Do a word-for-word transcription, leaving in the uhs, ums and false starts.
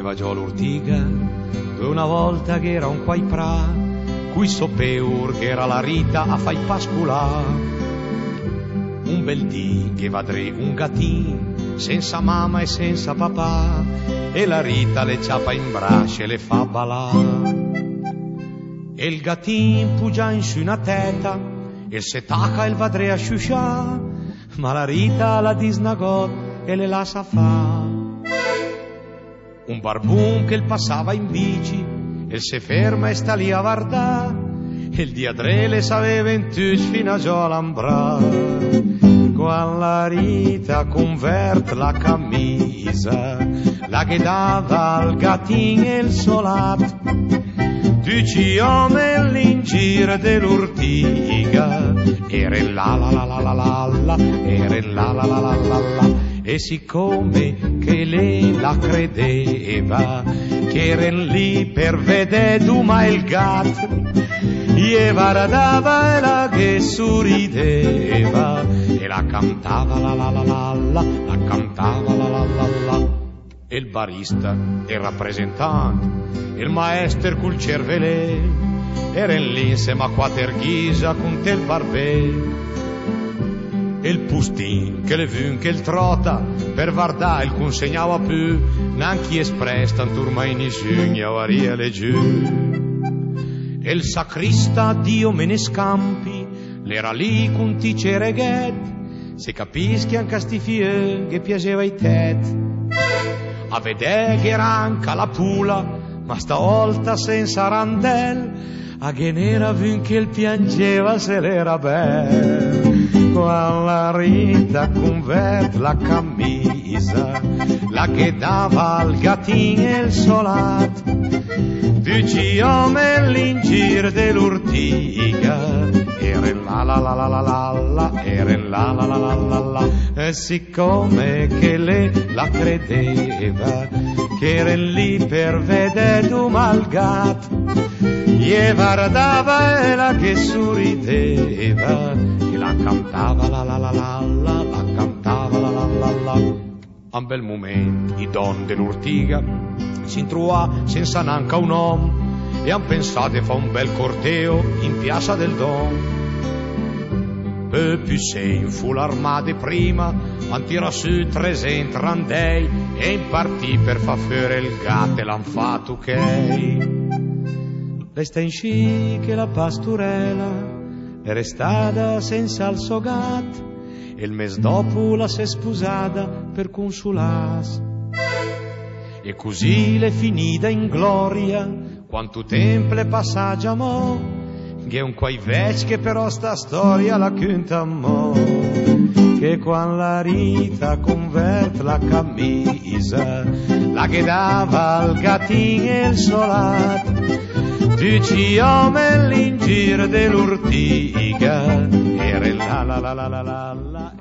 va giù l'urtiga, dove una volta che era un quai pra, cui sopeur che era la Rita a fai pasculà. Un bel dì che vadre un gattin, senza mamma e senza papà, e la Rita le ciapa in braccio e le fa balà. E il gattin pugia in su una teta, e se tacca il vadre a sciuscià, ma la Rita la disnagot e le lascia fa. Un barbun che il passava in bici, e se ferma e sta lì a guardà, e il diadre le saveva in tuc fino a giù all'ambrà. Quando la Rita convert la camisa, la che dava al gattin e il solat, tuci ome l'ingir dell'urtiga, era la la la la la la la, era la la la la la la. E siccome che lei la credeva che eren lì per vedere Duma il gat, gli guardava e la che sorrideva e la cantava la la la la la, la cantava la la la la. E il barista, il rappresentante, il maestro col cervelè, eren lì insieme a quattro ghisa con tel barbè. E il pustin che le vun che il trota per guardare il consegnava più, neanche espress tanturma in isugna varia le giù. E il sacrista Dio me ne scampi, l'era lì con tice reghet, se capischi anche a sti fie che piaceva i tet. A vedere che era anche la pula, ma stavolta senza randel, a che nera vun che il piangeva se l'era bel. Quando la Rita convert la camisa, la che dava al gattin e il solat, dici ome l'ingir dell'urtiga, era la la la la la la la, era la la la la la la. E siccome che lei la credeva che era lì per vedere Duma il gat, gli guardava e la che sorrideva e la cantava la la la la la, la cantava la la la la. A un bel momento i don dell'urtiga si intrua senza nanca un uomo e han pensato fa un bel corteo in piazza del Don. E più sei in full armate prima, han tira su trecento randei e in partì per fa fuori il gatto e l'han fatto ok. Resta in sci che la pasturella è restata senza il suo gatto e il mese dopo la s'è sposata per consulas. E così le finita in gloria, quanto tempo le passaggia mo', che un quai vec che però sta storia la conta mo', che quando la Rita convert la camisa, la che dava al gattin e il solat, dici ome l'ingir dell'urtiga, era la la la la la la la.